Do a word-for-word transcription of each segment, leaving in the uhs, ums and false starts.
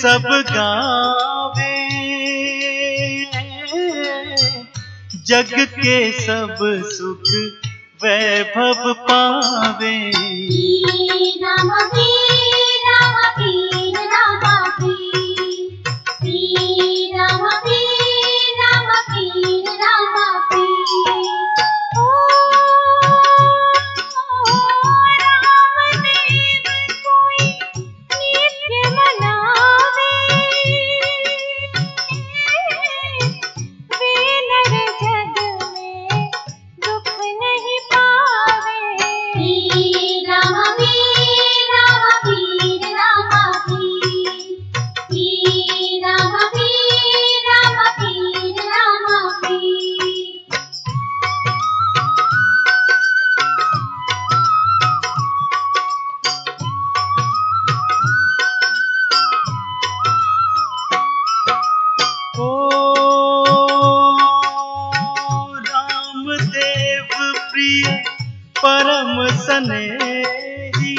सब गावे, जग के सब सुख वैभव पावे। राम पीर राम पीर राम पीर, पीर राम पीर राम पीर राम पीर। ओ रामदेव कोई नित्य मनावे, वे नर जग में दुख नहीं पावे। राम पीर राम पीर राम पीर, पीर राम पीर राम पीर राम पीर। ओ रामदेव प्रिय परम स्नेही,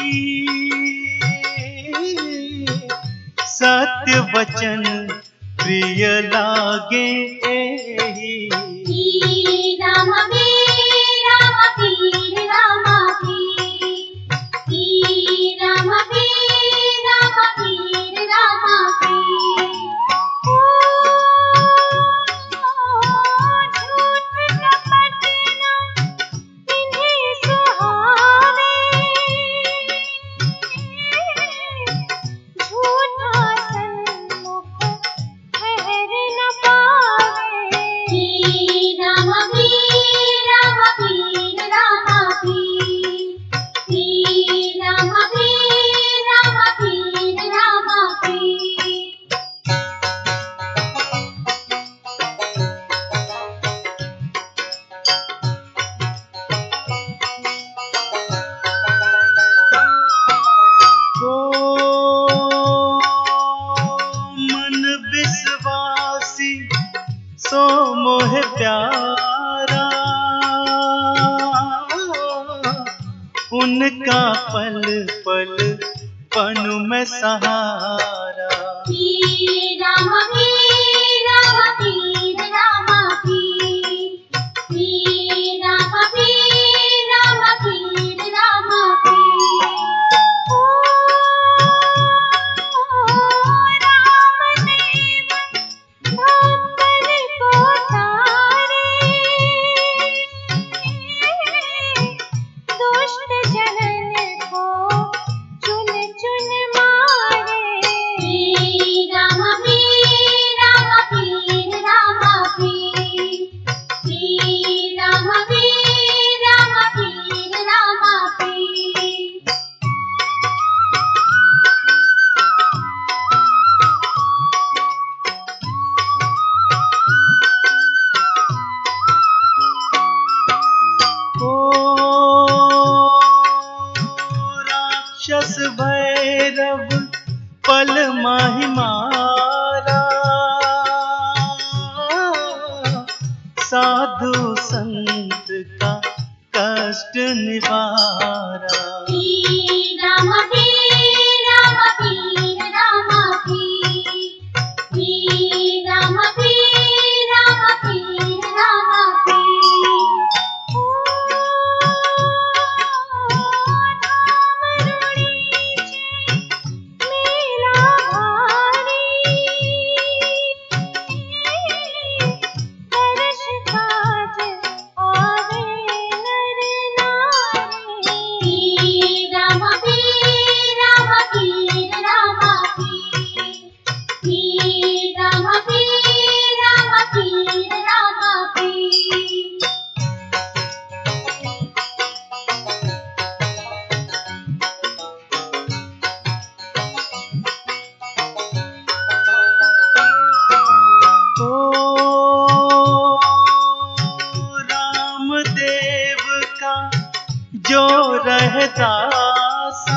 सत्य वचन प्रिय लागे एहि। राम पीर राम पीर राम पीर, पीर राम पीर राम पीर राम पीर। ओ झूठ कपट न इन्हें सुहावे, झूठा सन्मुख ठहर न पावे। राम पीर राम पीर राम पीर, पीर राम पीर राम पीर राम पीर। ओ मन विश्वासी सो मोह प्यारा, उनका पल पल पनु में सहारा। राम पीर राम पीर राम पीर, पीर राम पीर राम पीर राम पीर। ओ रामदेव भक्तन को तारे, दुष्ट जनन को चुन चुन मारे। राम पीर राम पीर राम पीर, पीर राम पीर राम पीर राम पीर। ओ राक्षस भैरव पल माहि मारा, साधु संत का कष्ट निवारा। राम पीर राम पीर राम पीर, पीर राम पीर राम पीर राम पीर। ओ धाम रुड़ी जय मेला भारी, दर्श काज आवे नर नारी। राम पीर राम पीर राम पीर, पीर राम पीर राम पीर राम पीर। ओ रामदेव का जो रहता सा,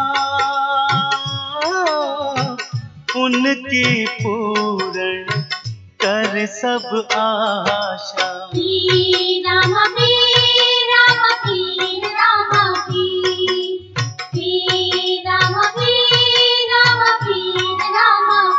उनकी पूर्ण कर सब आशा। राम पीर राम पीर राम पीर, पीर राम पीर राम पीर राम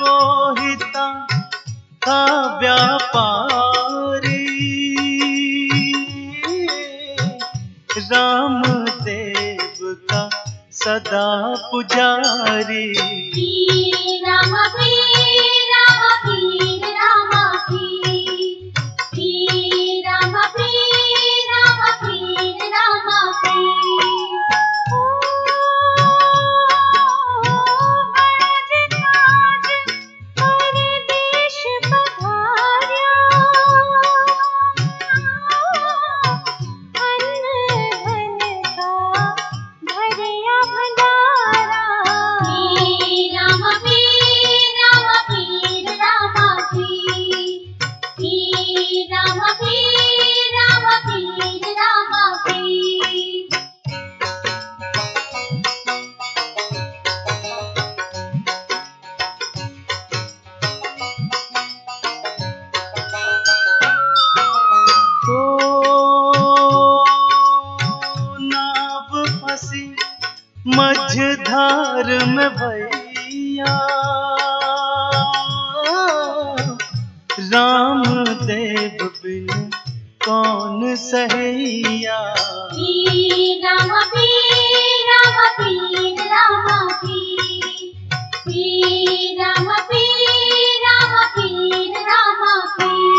मोहिता का व्यापारी, रामदेव का सदा पुजारी। पीर राम पीर राम पीर राम पीर, पीर राम पीर राम पीर राम पीर। मझधार में भैया रामदेव बिन कौन सहैया। पीर राम पीर राम पीर राम पीर, पीर राम पीर राम पीर राम पीर।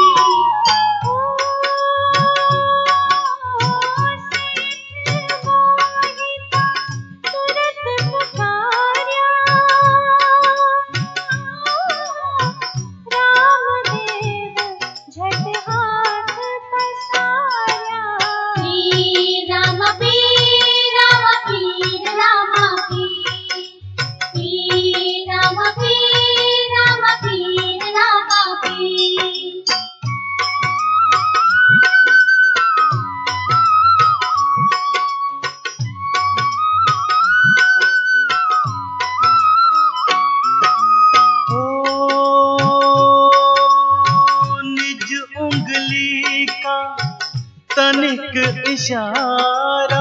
तनिक इशारा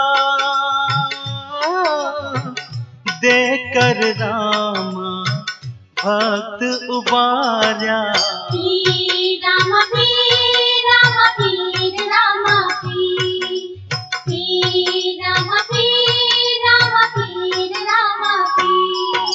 देकर राम भक्त उबारा। पीर राम पीर राम पीर राम पीर, पीर राम पीर राम पीर राम पीर।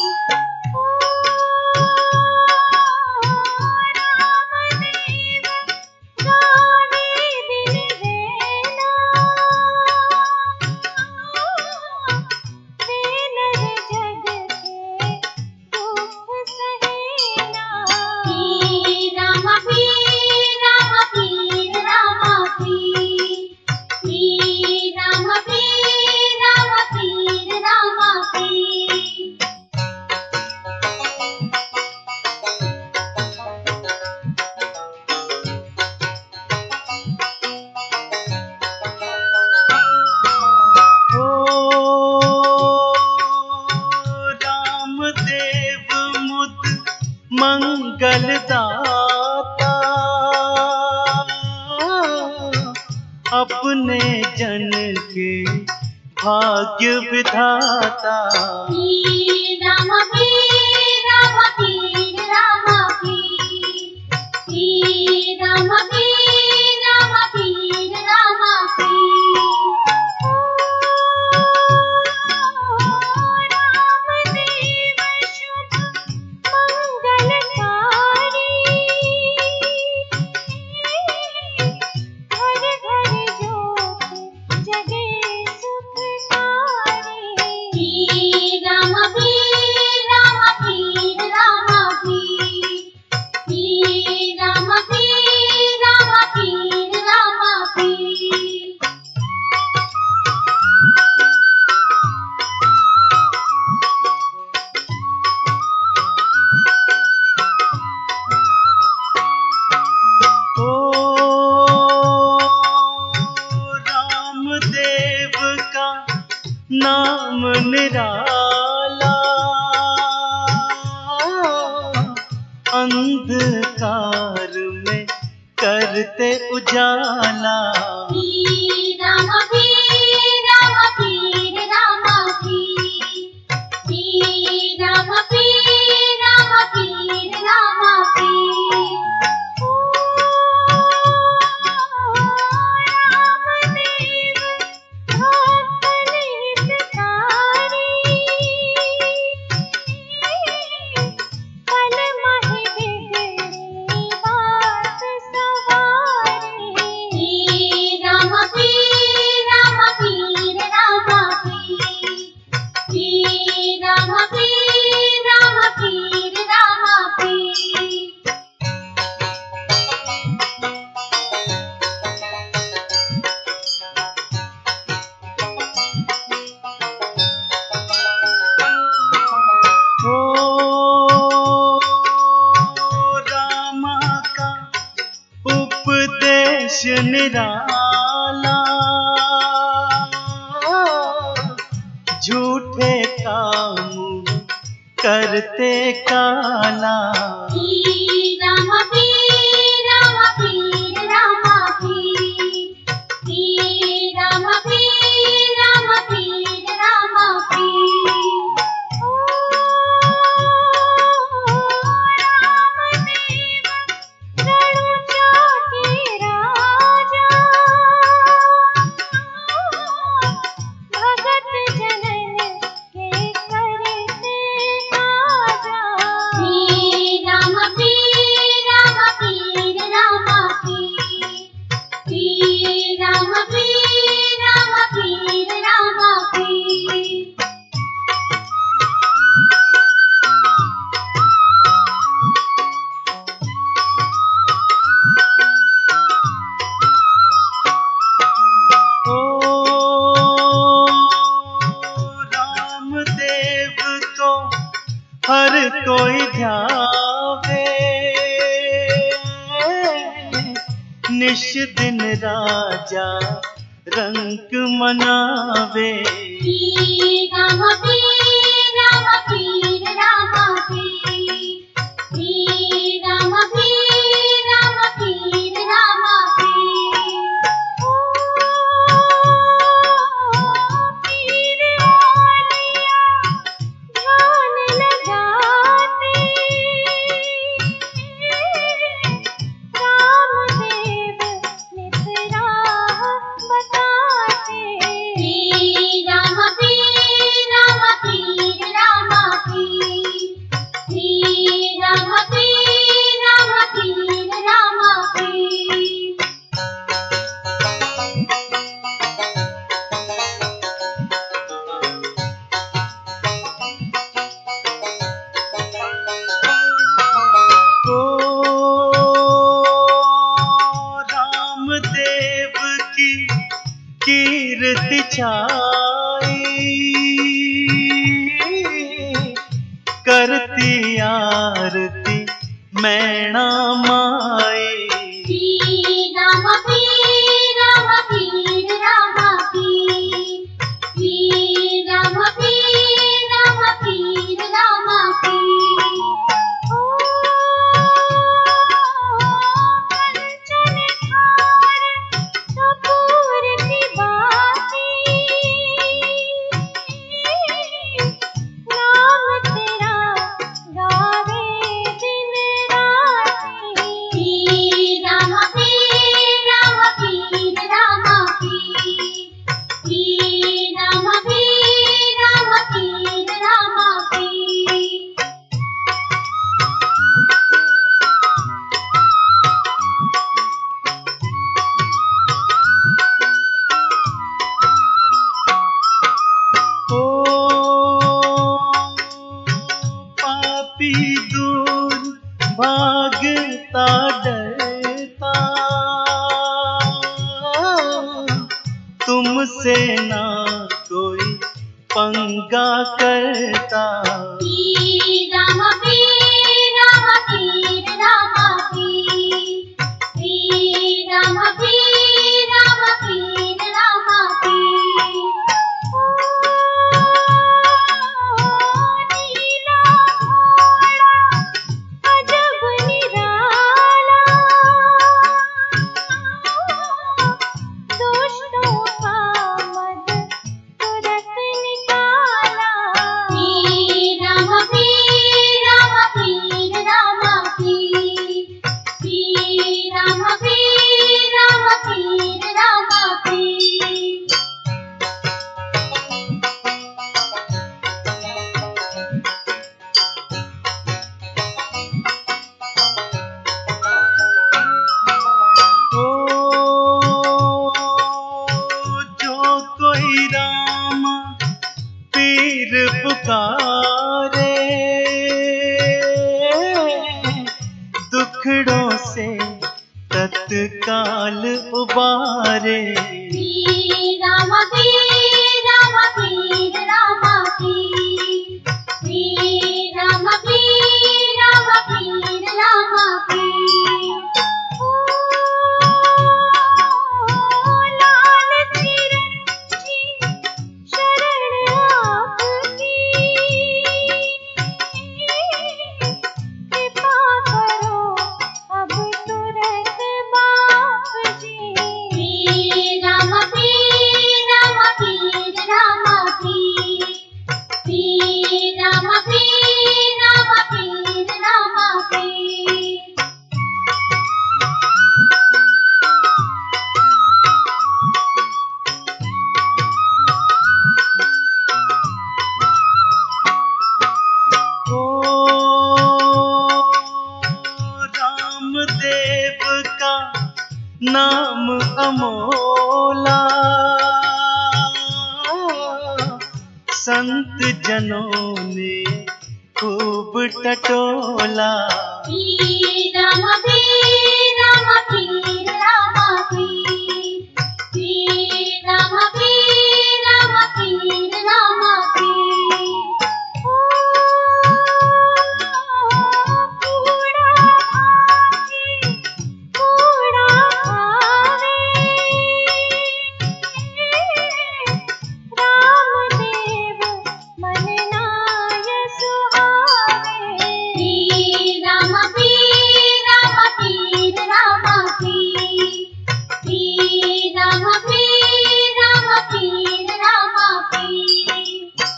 मंगल दाता अपने जन के भाग्य विधाता। पीर राम पीर राम पीर राम पीर, पीर राम पीर राम पीर राम पीर। नाम निराला अंधकार में करते उजाला। पीर राम पीर राम पीर राम पीर, पीर राम पीर राम पीर निराला, झूठे काम करते काला। पीर राम पीर राम पीर राम पीर, पीर राम पीर राम पीर राम पीर। ओ रामदेव रणुजा के राजा, भगत जनन के करते काजा। पीर राम पीर राम पीर राम पीर, पीर राम पीर राम पीर राम पीर। ओ रामदेव को हर कोई ध्यावे, निश दिन राजा रंग मनावे। पीर राम पीर राम पीर राम पीर, पीर राम पीर राम पीर राम पीर। ओ पीर वालिया ध्यान लगाते, रामदेव नित राह बताते। पीर राम पीर राम पीर राम पीर, पीर राम पीर राम पीर राम पीर। ओ रामदेव की कीर्ति छाई, करती आरती मैणा माई। पीर राम पीर राम पीर राम पीर, पीर राम पीर राम पीर राम पीर। ओ कंचन थार कपूर की बाती, नाम तेरा गावे दिन राती। पीर राम पीर राम पीर राम पीर, पीर राम पीर राम पीर राम पीर। ओ पापी दूर भागता डरता, तुमसे ना कोई पंगा करता। पीर राम पीर राम पीर राम पीर, पीर राम पीर राम पीर राम पीर। ओ नीला घोड़ा अजब निराला, दुष्टों का मद तुरत निकाला। पीर राम पीर राम पीर राम पीर, पीर राम पीर राम पीर राम पीर। ओ जो कोई राम पीर पुकारे, दुखड़ों से तत्काल उबारे। पीर राम पीर राम पीर राम पीर, पीर राम पीर राम पीर राम पीर। ओ नाम अमोला संत जनों ने खूब टटोला। पीर राम पीर राम पीर राम पीर, पीर राम पीर राम पीर राम पीर। ओ कूड़ा भागे कूड़ा भावे, रामदेव मन नाय सुहावे। पीर राम पीर राम पीर राम पीर, पीर राम पीर राम पीर राम पीर।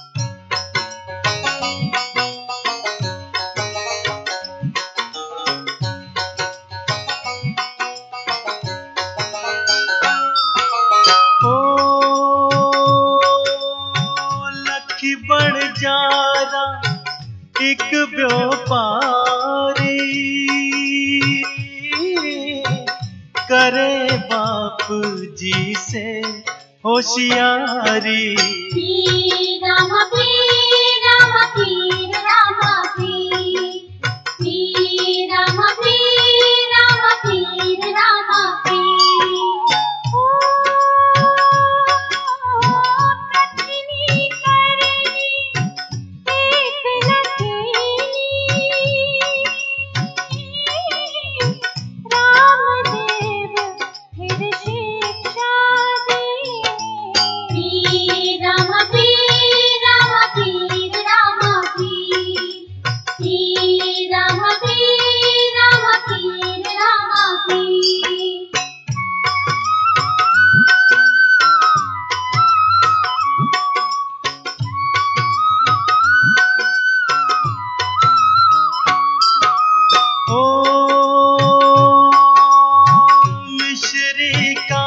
ओ लखी बड़ जारा एक व्यापारी करे बाप जी से होशियारी। पीर राम पीर राम पीर राम पीर, पीर राम पीर राम पीर राम पीर। ओ कथनी करनी एक लकीनी, रामदेव फिर शिक्षा देनी। पीर राम पीर राम पीर राम पीर, पीर राम पीर राम पीर राम पीर। ओ मिश्री का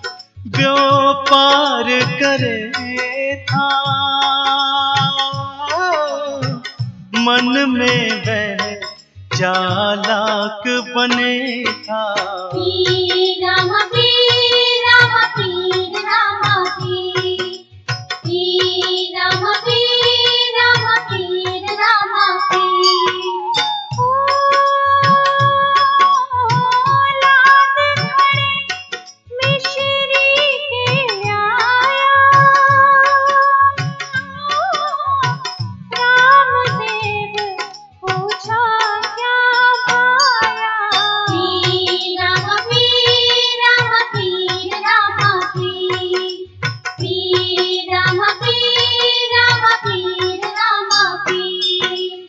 व्यापार करे था, मन में वह चालाक बने था। पीर राम पीर राम पीर राम पीर, पीर राम पीर राम पीर राम पीर। ओ लाद घड़े मिश्री के न्याया, रामदेव पूछा क्या पाया। पीर राम पीर राम पीर राम पीर, पीर राम पीर राम पीर राम पीर।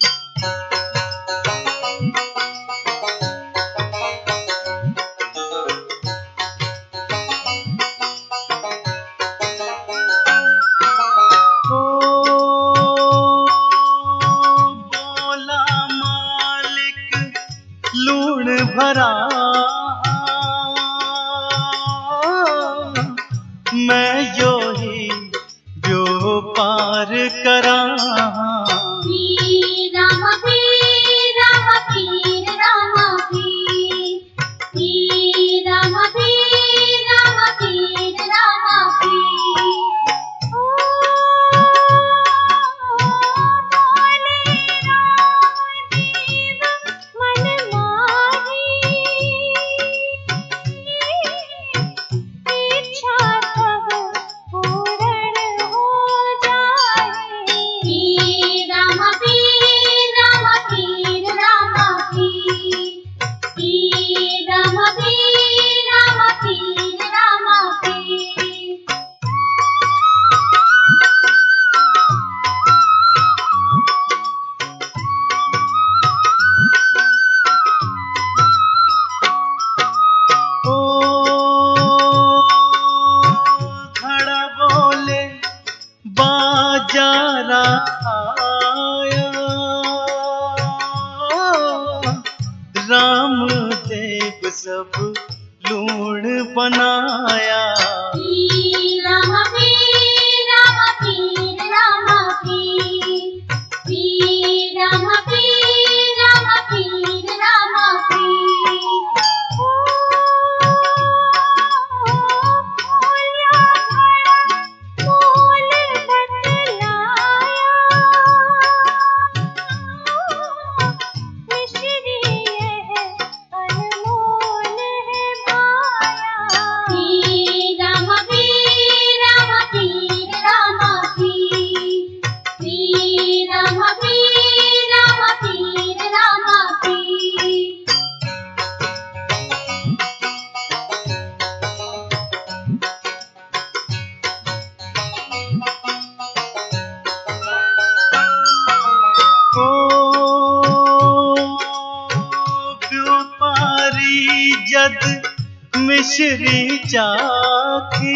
ओ बोला मालिक लूण भरा, मैं यो ही व्यापार करा। पीर राम पीर राम पीर राम पीर, पीर राम पीर राम पीर राम पीर। ओ बोले रामदेव मन माही, इच्छा तब पूर्ण हो जाए। पीर राम पीर राम पीर राम पीर, पीर राम पीर राम पीर राम पीर। ओ घड़ा बोले बाजारा आया, रामदेव सब लूण बनाया। पीर राम पीर राम पीर राम पीर, पीर राम पीर राम पीर राम पीर। ओ मिश्री चाखी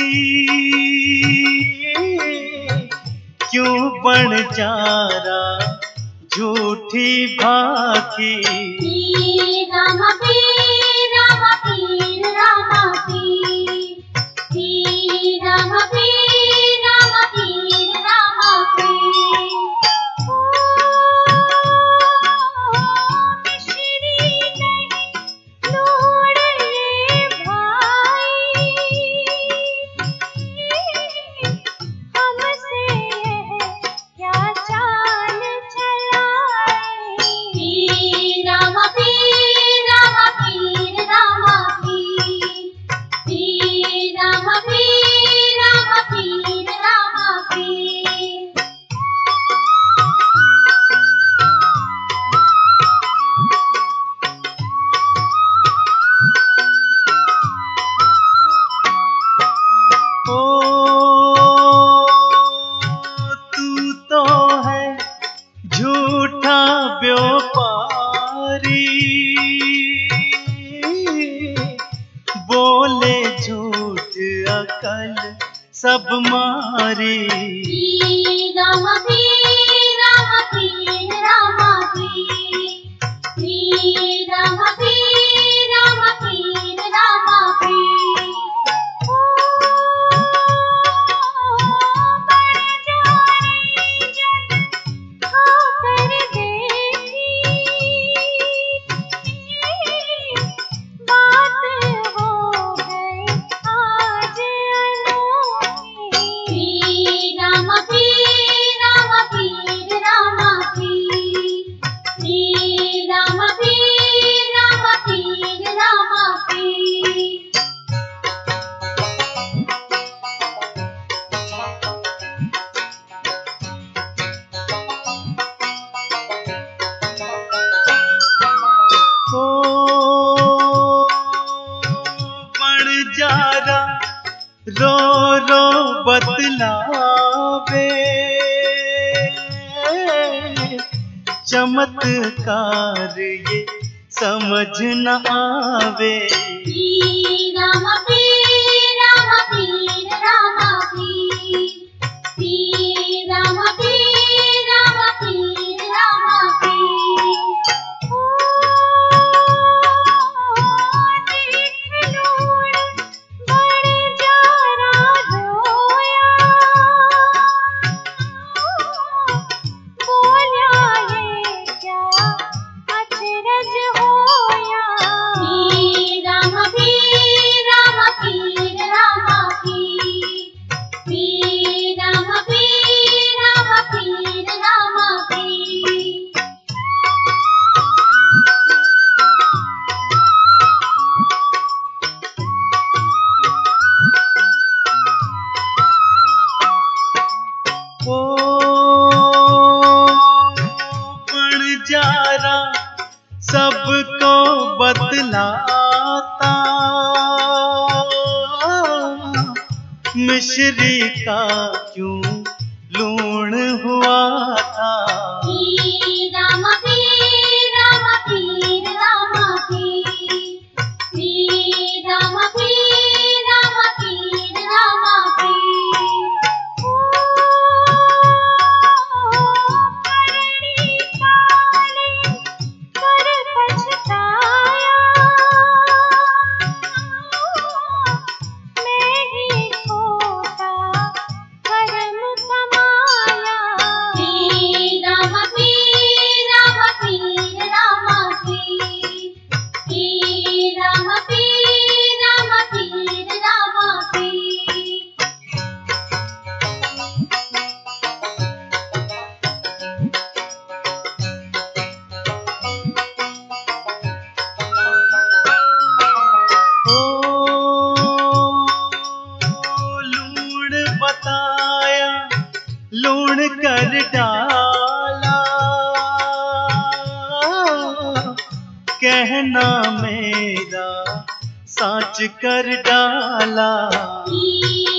क्यों बन जारा झूठी भाखी। पीर रामा पीर रामा पीर रामा पीर पीर रामा पीर रामा पीर रामा पीर। ओ मिश्री नहीं लूण ये भाई, हमसे यह क्या चाल चलाई। पीर रामा पीर रामा पीर रामा पीर पीर रामा पीर रामा पीर रामा पीर। ओ तू तो है झूठा व्यापारी, बोले झूठ अकल सब मारी। पीर रामा पीर रामा पीर रामा पीर पीर रामा पीर रामा पीर रामा पीर। ओ बढ़ जा रही जब खाकर देखी, बात हो गई आज अनोखी। पीर रामा पीर रामा पीर रामा पीर पीर रामा पीर रामा पीर रामा पीर। ओ बन जारा रो रो बतलावे, चमत्कार ये समझ न आवे। पीर रामा पीर रामा पीर रामा पीर पीर रामा पीर रामा पीर रामा पीर। ओ देख लूण बड़ जारा रोया, बोल्या ये क्या अचरज होया। पीर रामा पीर रामा पीर रामा पीर पीर रामा पीर रामा पीर रामा पीर। ओ बन जारा सबको बतलाता, मिश्री का क्यों लूण हुआ था। पीर रामा पीर रामा पीर रामा पीर पीर रामा पीर रामा पीर रामा पीर। ओ करनी काले कर पछताया, मैं ही खोटा कर्म कमाया। पीर रामा पीर रामा पीर रामा पीर पीर रामा पीर रामा पीर रामा पीर। ओ लूण बताया लूण कर डाला, कहना मेरा साच कर डाला। पीर